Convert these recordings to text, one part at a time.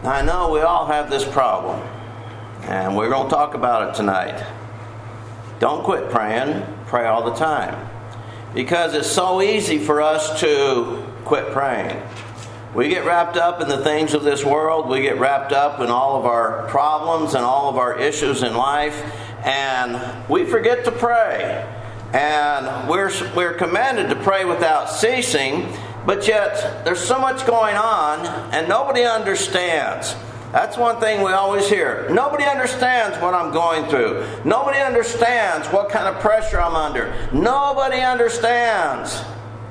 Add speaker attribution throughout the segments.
Speaker 1: I know we all have this problem, and we're going to talk about it tonight. Don't quit praying. Pray all the time. Because it's so easy for us to quit praying. We get wrapped up in the things of this world. We get wrapped up in all of our problems and all of our issues in life. And we forget to pray. And we're commanded to pray without ceasing. But yet, there's so much going on, and nobody understands. That's one thing we always hear. Nobody understands what I'm going through. Nobody understands what kind of pressure I'm under. Nobody understands.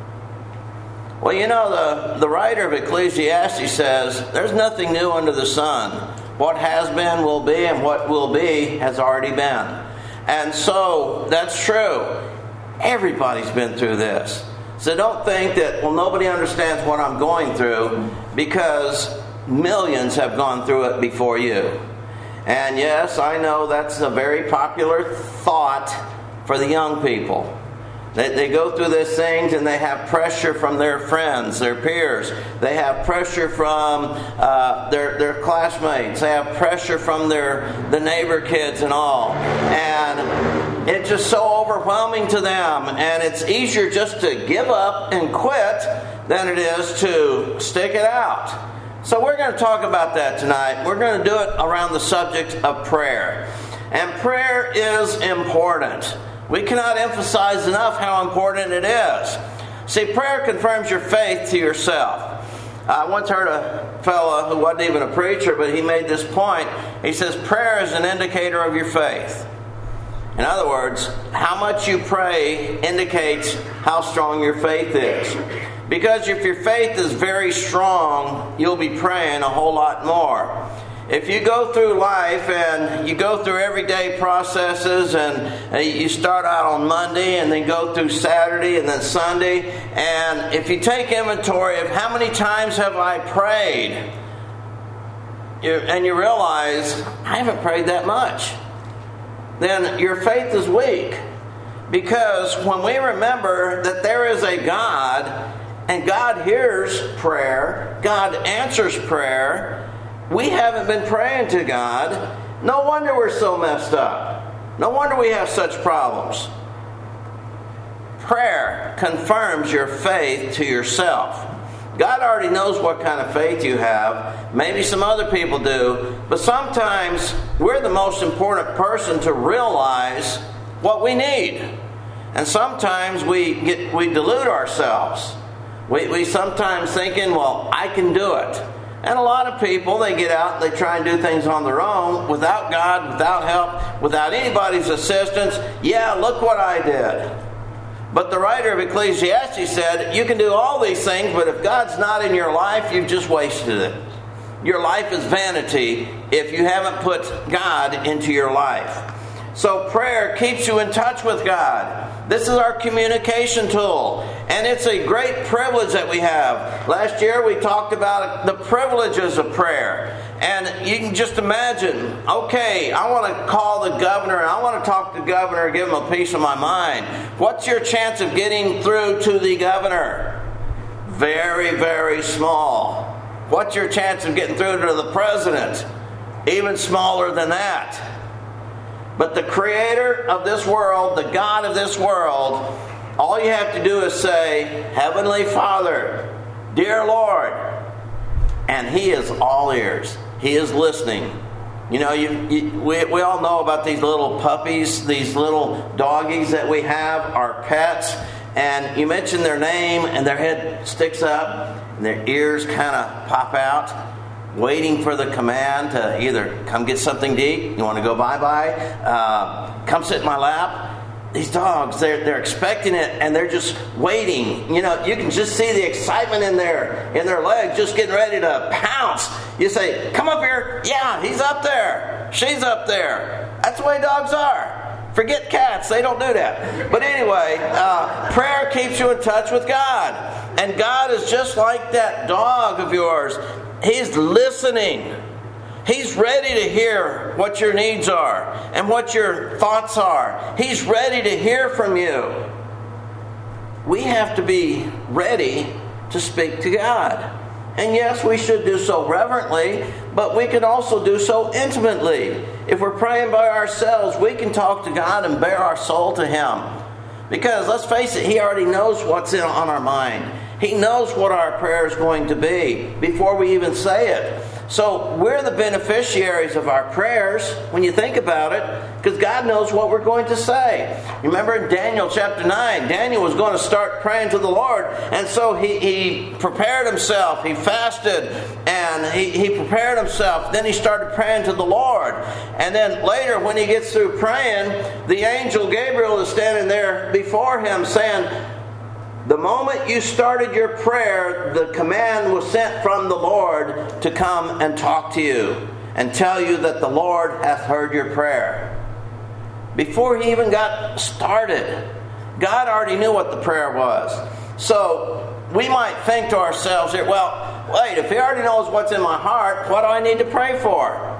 Speaker 1: Well, you know, the writer of Ecclesiastes says, there's nothing new under the sun. What has been will be, and what will be has already been. And so, that's true. Everybody's been through this. So don't think that, well, nobody understands what I'm going through, because millions have gone through it before you. And yes, I know that's a very popular thought for the young people. They go through these things and they have pressure from their friends, their peers. They have pressure from their classmates. They have pressure from the neighbor kids and all. And it's just so overwhelming to them. And it's easier just to give up and quit than it is to stick it out. So we're going to talk about that tonight. We're going to do it around the subject of prayer. And prayer is important. We cannot emphasize enough how important it is. See, prayer confirms your faith to yourself. I once heard a fellow who wasn't even a preacher, but he made this point. He says, prayer is an indicator of your faith. In other words, how much you pray indicates how strong your faith is. Because if your faith is very strong, you'll be praying a whole lot more. If you go through life and you go through everyday processes and you start out on Monday and then go through Saturday and then Sunday, and if you take inventory of how many times have I prayed, and you realize, I haven't prayed that much, then your faith is weak. Because when we remember that there is a God, and God hears prayer, God answers prayer, we haven't been praying to God. No wonder we're so messed up. No wonder we have such problems. Prayer confirms your faith to yourself. God already knows what kind of faith you have. Maybe some other people do. But sometimes we're the most important person to realize what we need. And sometimes we delude ourselves. We sometimes thinking, well, I can do it. And a lot of people, they get out and they try and do things on their own, without God, without help, without anybody's assistance. Yeah, look what I did. But the writer of Ecclesiastes said, you can do all these things, but if God's not in your life, you've just wasted it. Your life is vanity if you haven't put God into your life. So prayer keeps you in touch with God. This is our communication tool. And it's a great privilege that we have. Last year we talked about the privileges of prayer. And you can just imagine, okay, I want to call the governor, and I want to talk to the governor and give him a piece of my mind. What's your chance of getting through to the governor? Very, very small. What's your chance of getting through to the president? Even smaller than that. But the creator of this world, the God of this world, all you have to do is say, Heavenly Father, dear Lord, and He is all ears. He is listening. You know, we all know about these little puppies, these little doggies that we have, our pets, and you mention their name and their head sticks up and their ears kind of pop out, waiting for the command to either come get something to eat, you want to go bye-bye, come sit in my lap. These dogs, they're expecting it, and they're just waiting. You know, you can just see the excitement in their legs, just getting ready to pounce. You say, come up here. Yeah, he's up there. She's up there. That's the way dogs are. Forget cats, they don't do that. But anyway, prayer keeps you in touch with God. And God is just like that dog of yours. He's listening. He's ready to hear what your needs are and what your thoughts are. He's ready to hear from you. We have to be ready to speak to God. And yes, we should do so reverently, but we can also do so intimately. If we're praying by ourselves, we can talk to God and bare our soul to Him. Because let's face it, He already knows what's on our mind. He knows what our prayer is going to be before we even say it. So we're the beneficiaries of our prayers when you think about it, because God knows what we're going to say. Remember in Daniel chapter 9, Daniel was going to start praying to the Lord, and so he prepared himself, he fasted, and he prepared himself. Then he started praying to the Lord. And then later when he gets through praying, the angel Gabriel is standing there before him saying, the moment you started your prayer, the command was sent from the Lord to come and talk to you and tell you that the Lord hath heard your prayer. Before he even got started, God already knew what the prayer was. So we might think to ourselves here, well, wait, if He already knows what's in my heart, what do I need to pray for?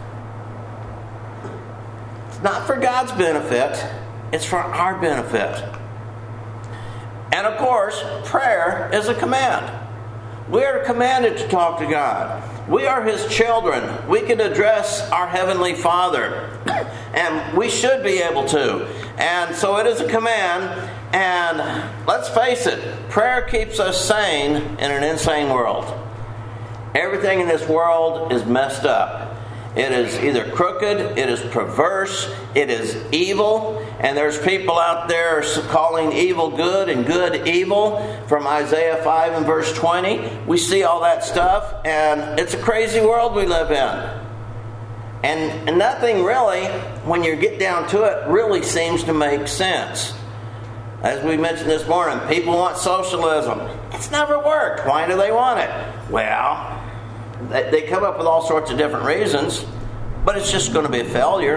Speaker 1: It's not for God's benefit, it's for our benefit. And of course, prayer is a command. We are commanded to talk to God. We are His children. We can address our Heavenly Father. And we should be able to. And so it is a command. And let's face it, prayer keeps us sane in an insane world. Everything in this world is messed up. It is either crooked, it is perverse, it is evil, and there's people out there calling evil good and good evil from Isaiah 5 and verse 20. We see all that stuff, and it's a crazy world we live in. And nothing really, when you get down to it, really seems to make sense. As we mentioned this morning, people want socialism. It's never worked. Why do they want it? Well, they come up with all sorts of different reasons, but it's just going to be a failure.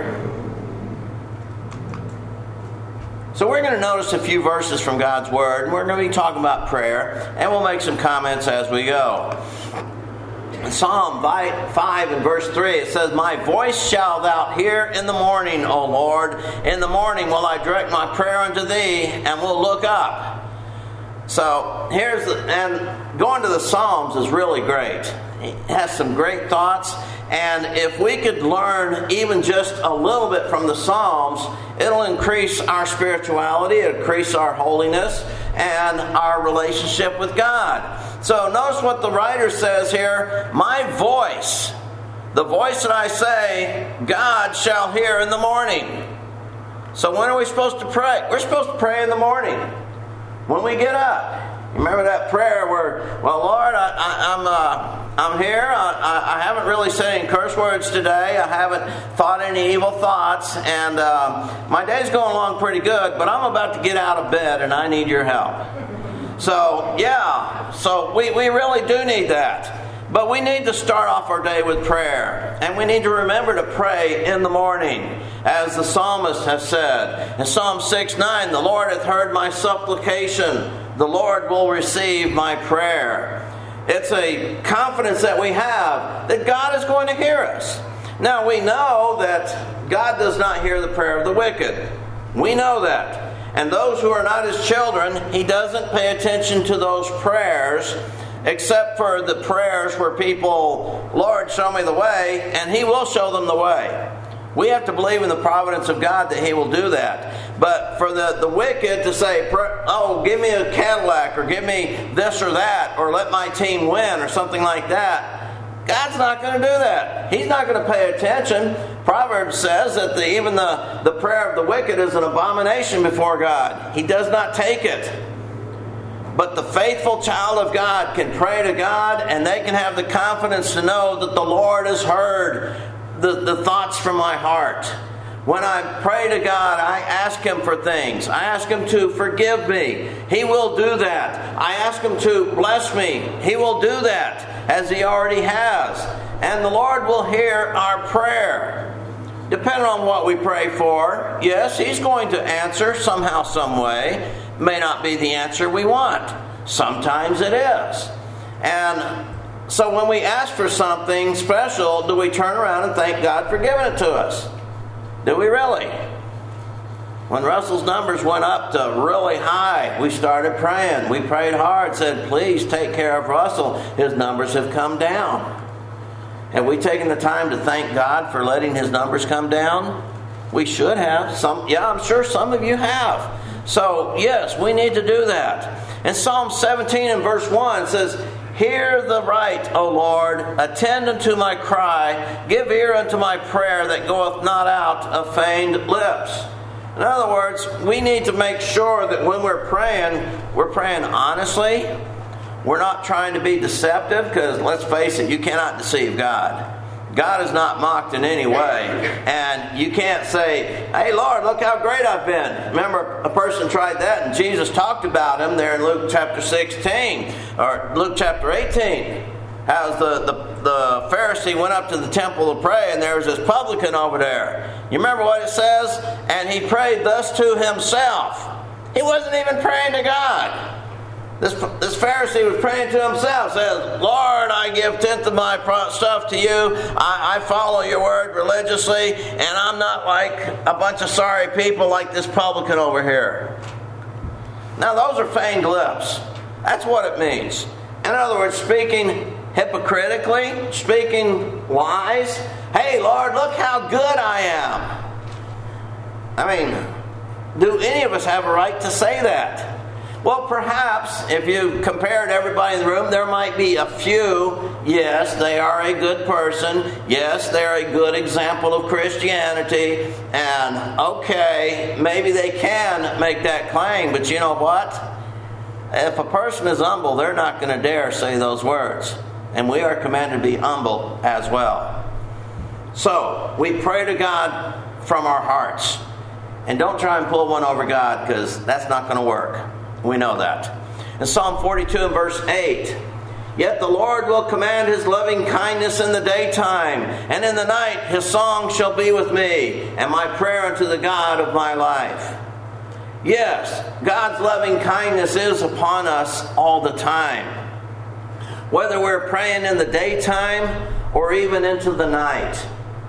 Speaker 1: So we're going to notice a few verses from God's Word, and we're going to be talking about prayer, and we'll make some comments as we go. In Psalm 5 and verse 3, it says, my voice shalt thou hear in the morning, O Lord. In the morning will I direct my prayer unto Thee, and will look up. So and going to the Psalms is really great. It has some great thoughts, and if we could learn even just a little bit from the Psalms, it'll increase our spirituality, it'll increase our holiness, and our relationship with God. So notice what the writer says here, my voice, the voice that I say, God shall hear in the morning. So when are we supposed to pray? We're supposed to pray in the morning, when we get up. Remember that prayer where, well, Lord, I'm here. I haven't really said any curse words today. I haven't thought any evil thoughts. And my day's going along pretty good, but I'm about to get out of bed and I need your help. So, yeah. So we really do need that. But we need to start off our day with prayer. And we need to remember to pray in the morning. As the psalmist has said. In Psalm 6:9, the Lord hath heard my supplication. The Lord will receive my prayer. It's a confidence that we have that God is going to hear us. Now we know that God does not hear the prayer of the wicked. We know that. And those who are not His children, He doesn't pay attention to those prayers, except for the prayers where people, Lord, show me the way, and He will show them the way. We have to believe in the providence of God that He will do that. But for the wicked to say, oh, give me a Cadillac, or give me this or that, or let my team win, or something like that, God's not going to do that. He's not going to pay attention. Proverbs says that even the prayer of the wicked is an abomination before God. He does not take it. But the faithful child of God can pray to God, and they can have the confidence to know that the Lord has heard the thoughts from my heart. When I pray to God, I ask Him for things. I ask Him to forgive me. He will do that. I ask Him to bless me. He will do that, as He already has. And the Lord will hear our prayer. Depending on what we pray for, yes, He's going to answer somehow, some way. May not be the answer we want. Sometimes it is. And so when we ask for something special, do we turn around and thank God for giving it to us? Do we really? When Russell's numbers went up to really high, we started praying. We prayed hard, said, please take care of Russell. His numbers have come down. Have we taken the time to thank God for letting his numbers come down? We should have. I'm sure some of you have. So, yes, we need to do that. In Psalm 17 and verse 1 says, hear the right, O Lord, attend unto my cry, give ear unto my prayer that goeth not out of feigned lips. In other words, we need to make sure that when we're praying honestly. We're not trying to be deceptive, because let's face it, you cannot deceive God. God is not mocked in any way. And you can't say, hey Lord, look how great I've been. Remember, a person tried that and Jesus talked about him there in Luke chapter 16 or Luke chapter 18. How the Pharisee went up to the temple to pray, and there was this publican over there. You remember what it says? And he prayed thus to himself. He wasn't even praying to God. This Pharisee was praying to himself, says, Lord, I give tenth of my stuff to you. I follow your word religiously, and I'm not like a bunch of sorry people like this publican over here. Now, those are feigned lips. That's what it means. In other words, speaking hypocritically, speaking lies. Hey, Lord, look how good I am. I mean, do any of us have a right to say that? Well, perhaps if you compared everybody in the room, there might be a few. Yes, they are a good person. Yes, they're a good example of Christianity. And okay, maybe they can make that claim. But you know what? If a person is humble, they're not going to dare say those words. And we are commanded to be humble as well. So, we pray to God from our hearts. And don't try and pull one over God, because that's not going to work. We know that. In Psalm 42 and verse 8, yet the Lord will command his loving kindness in the daytime, and in the night his song shall be with me, and my prayer unto the God of my life. Yes, God's loving kindness is upon us all the time. Whether we're praying in the daytime or even into the night,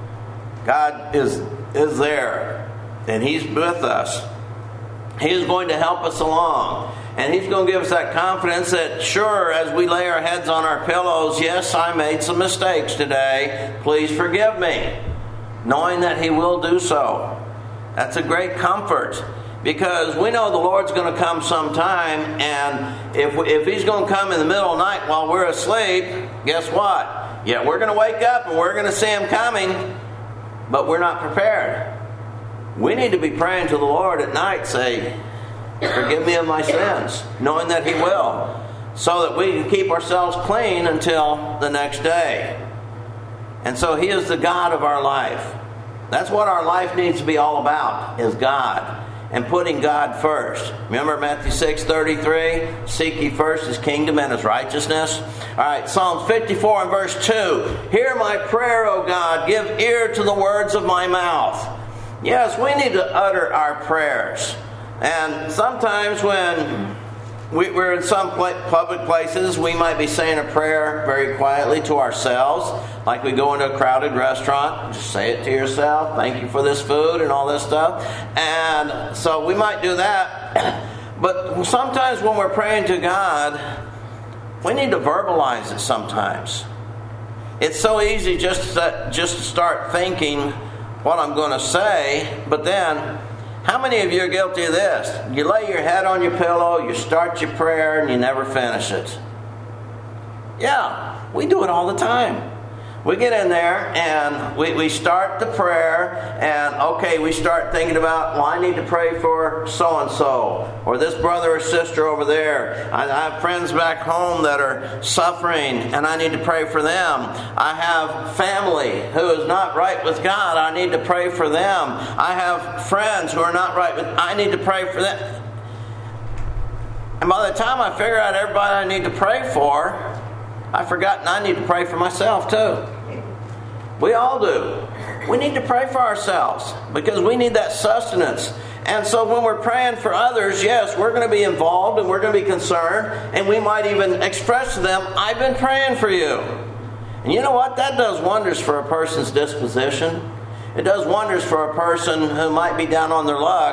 Speaker 1: God is there, and he's with us. He is going to help us along. And he's going to give us that confidence that, sure, as we lay our heads on our pillows, yes, I made some mistakes today. Please forgive me. Knowing that he will do so. That's a great comfort. Because we know the Lord's going to come sometime. And if he's going to come in the middle of the night while we're asleep, guess what? Yeah, we're going to wake up and we're going to see him coming. But we're not prepared. We need to be praying to the Lord at night, say, forgive me of my sins, knowing that he will, so that we can keep ourselves clean until the next day. And so he is the God of our life. That's what our life needs to be all about, is God, and putting God first. Remember Matthew 6:33, seek ye first his kingdom and his righteousness. All right, Psalms 54 and verse 2, hear my prayer, O God, give ear to the words of my mouth. Yes, we need to utter our prayers. And sometimes when we're in some public places, we might be saying a prayer very quietly to ourselves. Like we go into a crowded restaurant, just say it to yourself. Thank you for this food and all this stuff. And so we might do that. But sometimes when we're praying to God, we need to verbalize it sometimes. It's so easy just to start thinking what I'm going to say, but then, how many of you are guilty of this? You lay your head on your pillow, you start your prayer, and you never finish it. Yeah, we do it all the time. We get in there, and we start the prayer, and okay, we start thinking about, well, I need to pray for so-and-so, or this brother or sister over there. I have friends back home that are suffering, and I need to pray for them. I have family who is not right with God. I need to pray for them. I have friends who are not right with I need to pray for them. And by the time I figure out everybody I need to pray for, I've forgotten I need to pray for myself too. We all do. We need to pray for ourselves because we need that sustenance. And so when we're praying for others, yes, we're going to be involved and we're going to be concerned, and we might even express to them, I've been praying for you. And you know what? That does wonders for a person's disposition. It does wonders for a person who might be down on their luck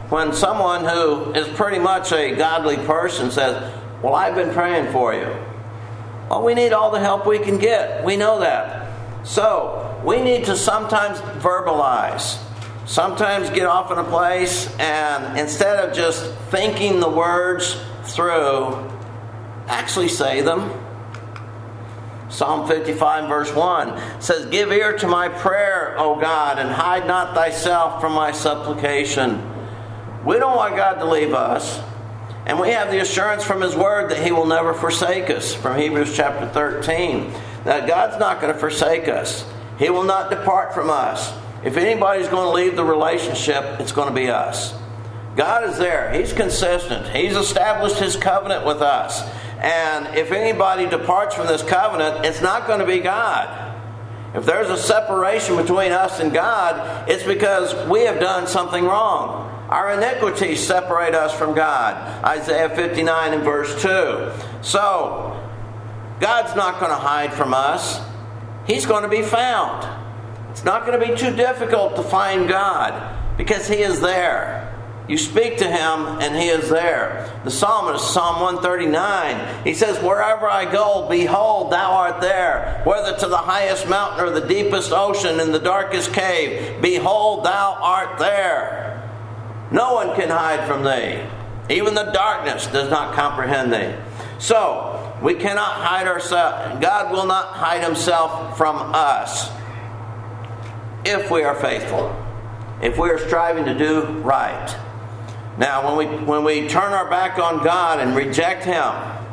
Speaker 1: when someone who is pretty much a godly person says, well, I've been praying for you. Well, we need all the help we can get. We know that. So, we need to sometimes verbalize. Sometimes get off in a place and instead of just thinking the words through, actually say them. Psalm 55 verse 1 says, give ear to my prayer, O God, and hide not thyself from my supplication. We don't want God to leave us. And we have the assurance from His Word that He will never forsake us. From Hebrews chapter 13. That God's not going to forsake us. He will not depart from us. If anybody's going to leave the relationship, it's going to be us. God is there. He's consistent. He's established His covenant with us. And if anybody departs from this covenant, it's not going to be God. If there's a separation between us and God, it's because we have done something wrong. Our iniquities separate us from God. Isaiah 59 and verse 2. So, God's not going to hide from us. He's going to be found. It's not going to be too difficult to find God because He is there. You speak to Him and He is there. The psalmist, Psalm 139, he says, wherever I go, behold, Thou art there. Whether to the highest mountain or the deepest ocean, in the darkest cave, behold, Thou art there. No one can hide from Thee. Even the darkness does not comprehend Thee. So, we cannot hide ourselves. God will not hide Himself from us if we are faithful. If we are striving to do right. Now, when we turn our back on God and reject Him,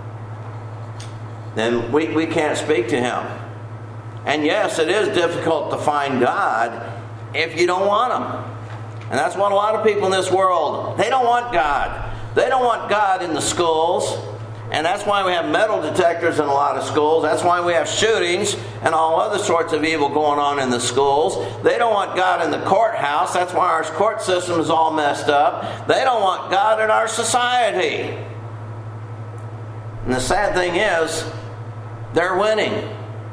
Speaker 1: then we can't speak to Him. And yes, it is difficult to find God if you don't want Him. And that's what a lot of people in this world, they don't want God. They don't want God in the schools. And that's why we have metal detectors in a lot of schools. That's why we have shootings and all other sorts of evil going on in the schools. They don't want God in the courthouse. That's why our court system is all messed up. They don't want God in our society. And the sad thing is, they're winning.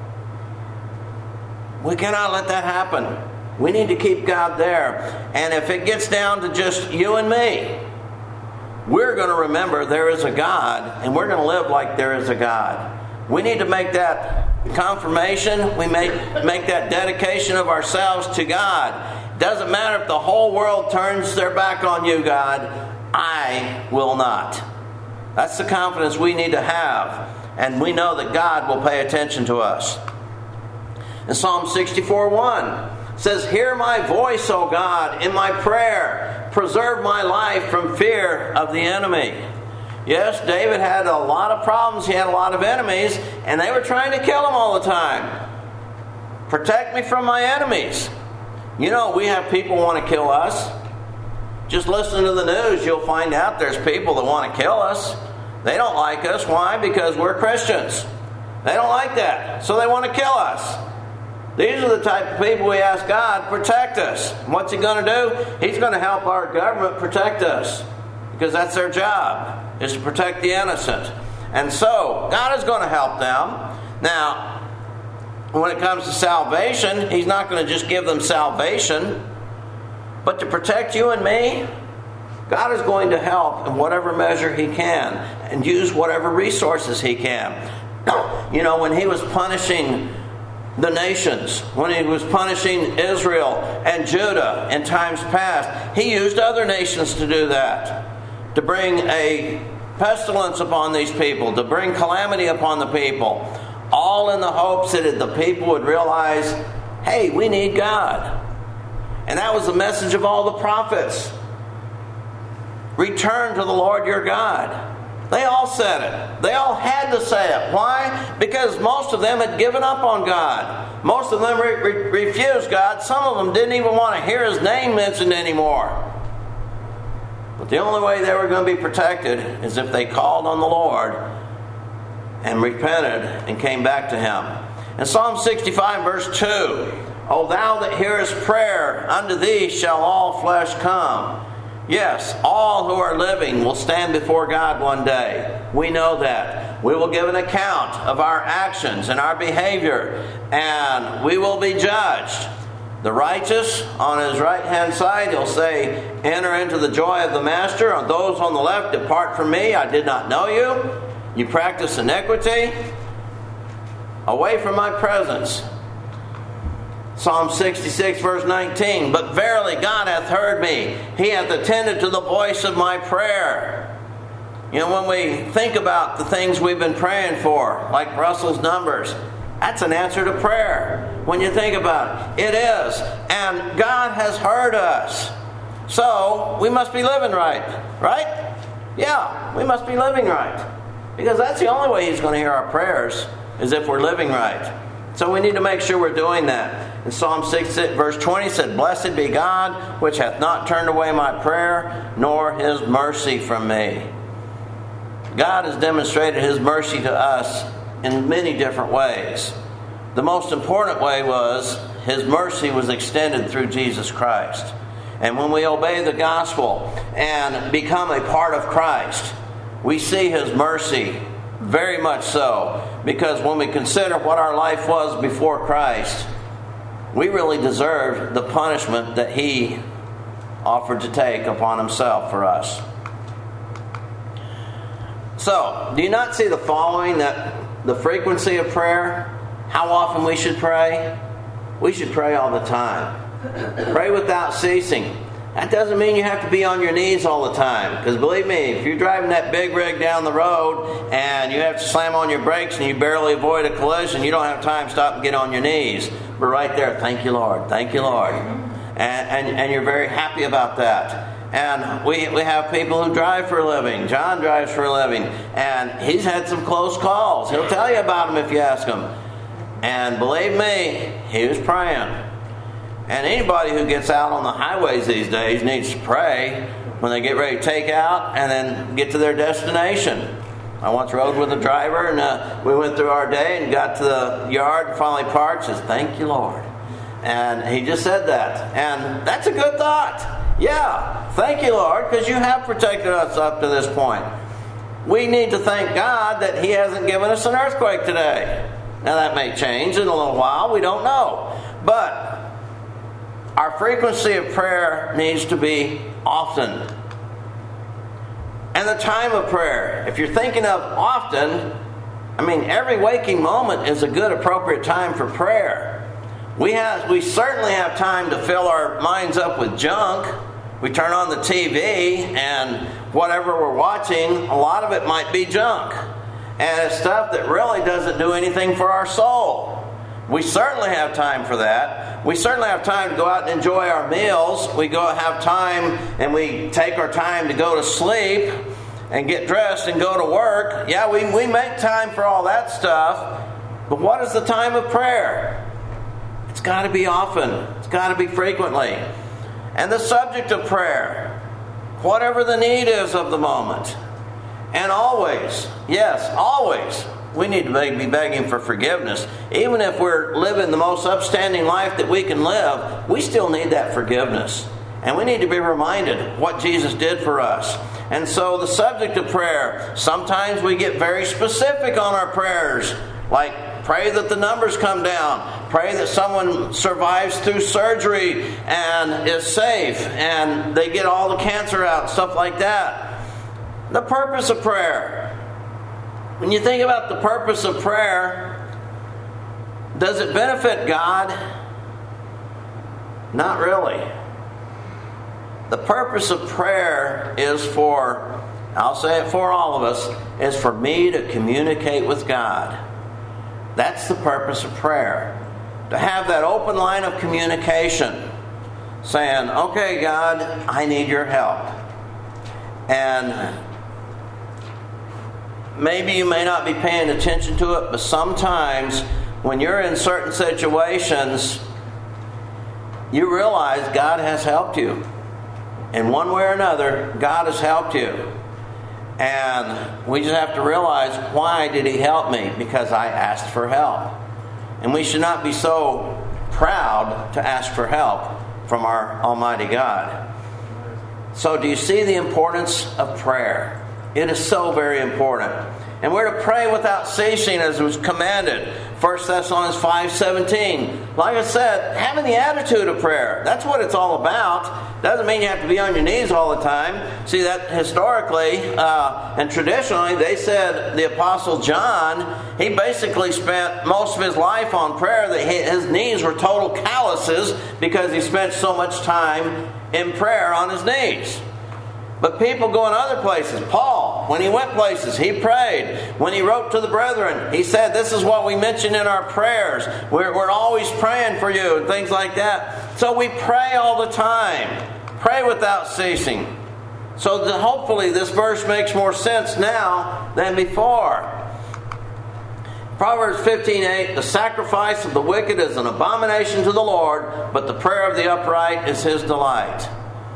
Speaker 1: We cannot let that happen. We need to keep God there. And if it gets down to just you and me, we're going to remember there is a God, and we're going to live like there is a God. We need to make that confirmation. We make that dedication of ourselves to God. It doesn't matter if the whole world turns their back on you, God. I will not. That's the confidence we need to have. And we know that God will pay attention to us. In Psalm 64:1 says, hear my voice, O God, in my prayer. Preserve my life from fear of the enemy. Yes, David had a lot of problems. He had a lot of enemies, and they were trying to kill him all the time. Protect me from my enemies. You know, we have people want to kill us. Just listen to the news. You'll find out there's people that want to kill us. They don't like us. Why? Because we're Christians. They don't like that. So they want to kill us. These are the type of people we ask God, protect us. And what's He going to do? He's going to help our government protect us. Because that's their job, is to protect the innocent. And so, God is going to help them. Now, when it comes to salvation, He's not going to just give them salvation. But to protect you and me, God is going to help in whatever measure He can. And use whatever resources He can. You know, when He was punishing the nations, when He was punishing Israel and Judah in times past, He used other nations to do that. To bring a pestilence upon these people, to bring calamity upon the people, all in the hopes that the people would realize, hey, we need God. And that was the message of all the prophets. Return to the Lord your God. They all said it. They all had to say it. Why? Because most of them had given up on God. Most of them refused God. Some of them didn't even want to hear His name mentioned anymore. But the only way they were going to be protected is if they called on the Lord and repented and came back to Him. In Psalm 65 verse 2, O Thou that hearest prayer, unto Thee shall all flesh come. Yes, all who are living will stand before God one day. We know that. We will give an account of our actions and our behavior, and we will be judged. the righteous on his right-hand side, he'll say, enter into the joy of the master. On those on the left, depart from me, I did not know you. You practice iniquity. Away from my presence. Psalm 66 verse 19, but verily God hath heard me. He hath attended to the voice of my prayer. You know, when we think about the things we've been praying for, like Russell's numbers, that's an answer to prayer. When you think about it, it is. And God has heard us. So, we must be living right. Right? Yeah, we must be living right. Because that's the only way He's going to hear our prayers, is if we're living right. So we need to make sure we're doing that. In Psalm 6 verse 20 said, blessed be God, which hath not turned away my prayer, nor His mercy from me. God has demonstrated His mercy to us in many different ways. The most important way was His mercy was extended through Jesus Christ. And when we obey the gospel and become a part of Christ, we see His mercy very much so. Because when we consider what our life was before Christ, we really deserved the punishment that He offered to take upon Himself for us. So, do you not see the following, that the frequency of prayer, how often we should pray? We should pray all the time. Pray without ceasing. That doesn't mean you have to be on your knees all the time. Because believe me, if you're driving that big rig down the road and you have to slam on your brakes and you barely avoid a collision, you don't have time to stop and get on your knees. But right there, thank you, Lord. Thank you, Lord. And you're very happy about that. And we have people who drive for a living. John drives for a living. And he's had some close calls. He'll tell you about them if you ask him. And believe me, he was praying. And anybody who gets out on the highways these days needs to pray when they get ready to take out and then get to their destination. I once rode with a driver and we went through our day and got to the yard and finally parked and says, thank you, Lord. And he just said that. And that's a good thought. Yeah, thank you, Lord, because you have protected us up to this point. We need to thank God that He hasn't given us an earthquake today. Now that may change in a little while. We don't know. But our frequency of prayer needs to be often. And the time of prayer, if you're thinking of often, I mean, every waking moment is a good, appropriate time for prayer. We certainly have time to fill our minds up with junk. We turn on the TV and whatever we're watching, a lot of it might be junk. And it's stuff that really doesn't do anything for our soul. We certainly have time for that. We certainly have time to go out and enjoy our meals. We have time and we take our time to go to sleep and get dressed and go to work. Yeah, we make time for all that stuff. But what is the time of prayer? It's got to be often. It's got to be frequently. And the subject of prayer, whatever the need is of the moment. And always, yes, always, we need to be begging for forgiveness. Even if we're living the most upstanding life that we can live, we still need that forgiveness. And we need to be reminded what Jesus did for us. And so the subject of prayer, sometimes we get very specific on our prayers. Like, pray that the numbers come down. Pray that someone survives through surgery and is safe. And they get all the cancer out, stuff like that. The purpose of prayer. When you think about the purpose of prayer, does it benefit God? Not really. The purpose of prayer is for, I'll say it for all of us, is for me to communicate with God. That's the purpose of prayer. To have that open line of communication. Saying, okay, God, I need your help. And maybe you may not be paying attention to it, but sometimes when you're in certain situations, you realize God has helped you. In one way or another, God has helped you. And we just have to realize, why did He help me? Because I asked for help. And we should not be so proud to ask for help from our Almighty God. So do you see the importance of prayer? It is so very important. And we're to pray without ceasing as was commanded. 1 Thessalonians 5:17. Like I said, having the attitude of prayer. That's what it's all about. Doesn't mean you have to be on your knees all the time. See, that historically and traditionally, they said the Apostle John, he basically spent most of his life on prayer, that his knees were total calluses because he spent so much time in prayer on his knees. But people go in other places. Paul, when he went places, he prayed. When he wrote to the brethren, he said, this is what we mention in our prayers. We're always praying for you and things like that. So we pray all the time. Pray without ceasing. So hopefully this verse makes more sense now than before. Proverbs 15:8, the sacrifice of the wicked is an abomination to the Lord, but the prayer of the upright is His delight.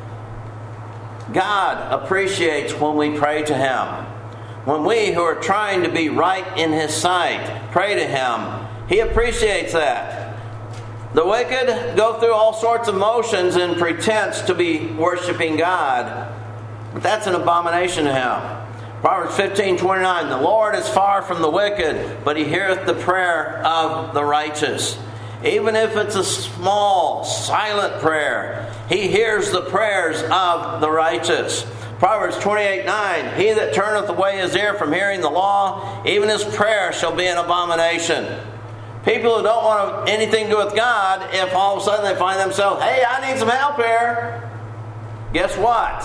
Speaker 1: God appreciates when we pray to Him. When we who are trying to be right in His sight pray to Him, He appreciates that. The wicked go through all sorts of motions in pretense to be worshiping God, but that's an abomination to Him. Proverbs 15:29, the Lord is far from the wicked, but He heareth the prayer of the righteous. Even if it's a small, silent prayer, He hears the prayers of the righteous. Proverbs 28:9, he that turneth away his ear from hearing the law, even his prayer shall be an abomination. People who don't want anything to do with God, if all of a sudden they find themselves, hey, I need some help here, guess what?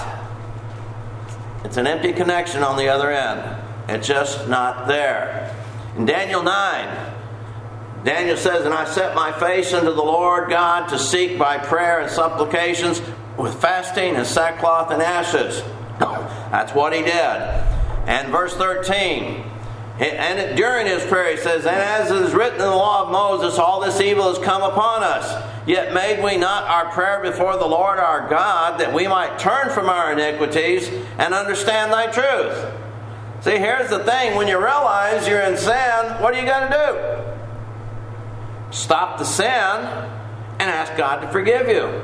Speaker 1: It's an empty connection on the other end. It's just not there. In Daniel 9, Daniel says, and I set my face unto the Lord God to seek by prayer and supplications with fasting and sackcloth and ashes. That's what he did. And verse 13, and during his prayer he says, and as it is written in the law of Moses, all this evil has come upon us. Yet made we not our prayer before the Lord our God, that we might turn from our iniquities and understand thy truth. See, here's the thing. When you realize you're in sin, what do you got to do? Stop the sin and ask God to forgive you.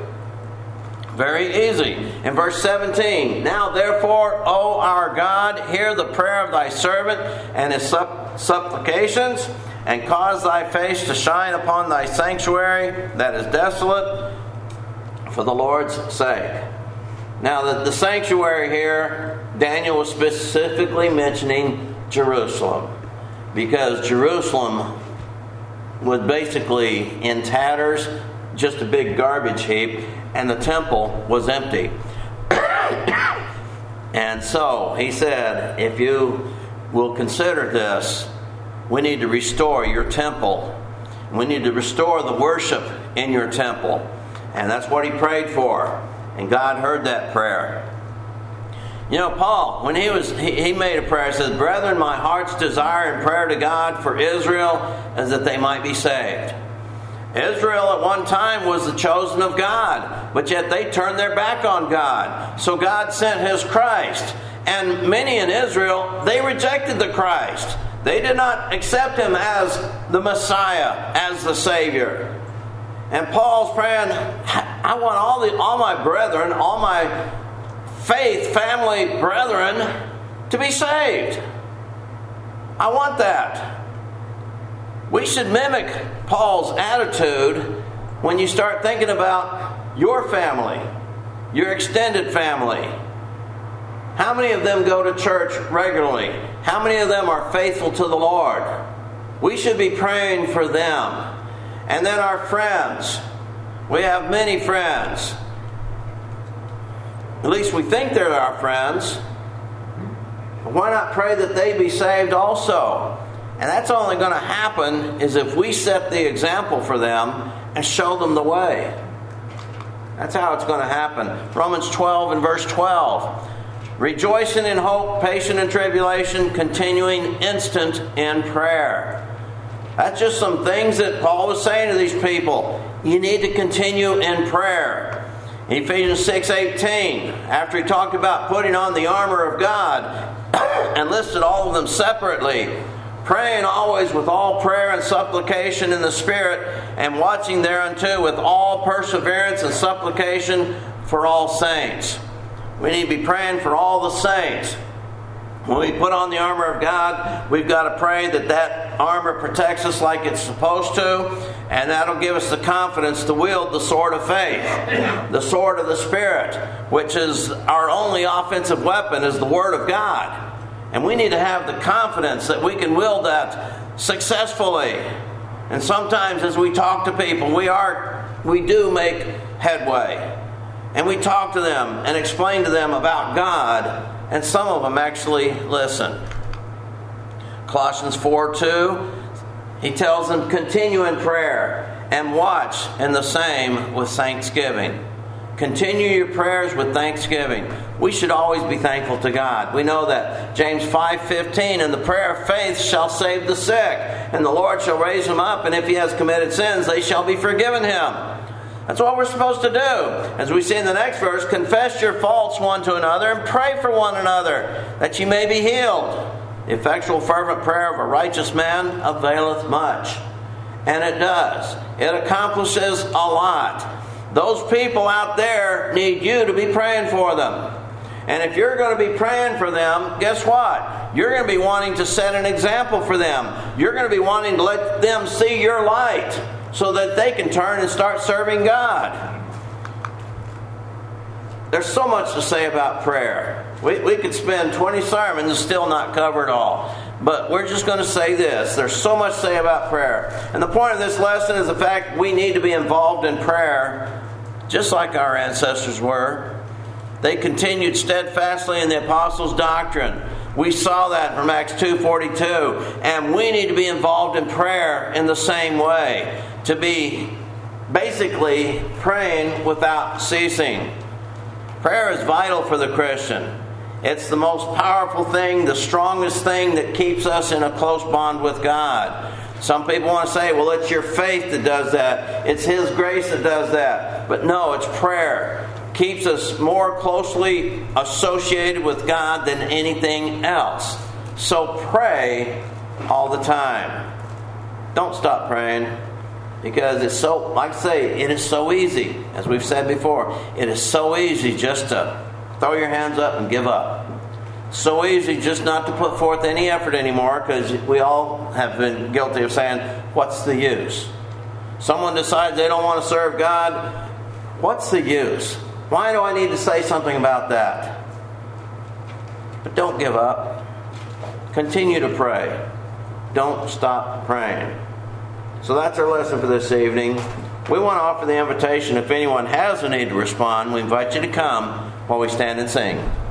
Speaker 1: Very easy. In verse 17, now therefore, O our God, hear the prayer of thy servant and his supplications, and cause thy face to shine upon thy sanctuary that is desolate, for the Lord's sake. Now the sanctuary here, Daniel was specifically mentioning Jerusalem, because Jerusalem was basically in tatters, just a big garbage heap, and the temple was empty. And so he said, if you will consider this, we need to restore your temple. We need to restore the worship in your temple. And that's what he prayed for. And God heard that prayer. You know, Paul, when he made a prayer, he says, brethren, my heart's desire and prayer to God for Israel is that they might be saved. Israel at one time was the chosen of God, but yet they turned their back on God. So God sent His Christ. And many in Israel, they rejected the Christ. They did not accept Him as the Messiah, as the Savior. And Paul's praying, I want all my brethren, all my faith, family, brethren to be saved. I want that. We should mimic Paul's attitude when you start thinking about your family, your extended family. How many of them go to church regularly? How many of them are faithful to the Lord? We should be praying for them. And then our friends. We have many friends. At least we think they're our friends. Why not pray that they be saved also? And that's only going to happen is if we set the example for them and show them the way. That's how it's going to happen. Romans 12 and verse 12. Rejoicing in hope, patient in tribulation, continuing instant in prayer. That's just some things that Paul was saying to these people. You need to continue in prayer. Ephesians 6:18, after he talked about putting on the armor of God and listed all of them separately, praying always with all prayer and supplication in the Spirit, and watching thereunto with all perseverance and supplication for all saints. We need to be praying for all the saints. When we put on the armor of God, we've got to pray that that armor protects us like it's supposed to, and that'll give us the confidence to wield the sword of faith, the sword of the Spirit, which is our only offensive weapon, is the Word of God. And we need to have the confidence that we can wield that successfully. And sometimes as we talk to people, we do make headway. And we talk to them and explain to them about God, and some of them actually listen. Colossians 4:2, he tells them, continue in prayer and watch, and the same with thanksgiving. Continue your prayers with thanksgiving. We should always be thankful to God. We know that James 5:15, and the prayer of faith shall save the sick, and the Lord shall raise him up, and if he has committed sins, they shall be forgiven him. That's what we're supposed to do. As we see in the next verse, confess your faults one to another and pray for one another, that you may be healed. The effectual fervent prayer of a righteous man availeth much. And it does. It accomplishes a lot. Those people out there need you to be praying for them. And if you're going to be praying for them, guess what? You're going to be wanting to set an example for them. You're going to be wanting to let them see your light, so that they can turn and start serving God. There's so much to say about prayer. We could spend 20 sermons and still not cover it all. But we're just going to say this. There's so much to say about prayer. And the point of this lesson is the fact we need to be involved in prayer just like our ancestors were. They continued steadfastly in the apostles' doctrine. We saw that from Acts 2:42. And we need to be involved in prayer in the same way. To be basically praying without ceasing. Prayer is vital for the Christian. It's the most powerful thing, the strongest thing that keeps us in a close bond with God. Some people want to say, well, it's your faith that does that. It's His grace that does that. But no, it's prayer. Keeps us more closely associated with God than anything else. So pray all the time. Don't stop praying. Because it's so, like I say, it is so easy. As we've said before, it is so easy just to throw your hands up and give up. So easy just not to put forth any effort anymore, because we all have been guilty of saying, what's the use? Someone decides they don't want to serve God. What's the use? Why do I need to say something about that? But don't give up. Continue to pray. Don't stop praying. So that's our lesson for this evening. We want to offer the invitation, if anyone has a need to respond, we invite you to come while we stand and sing.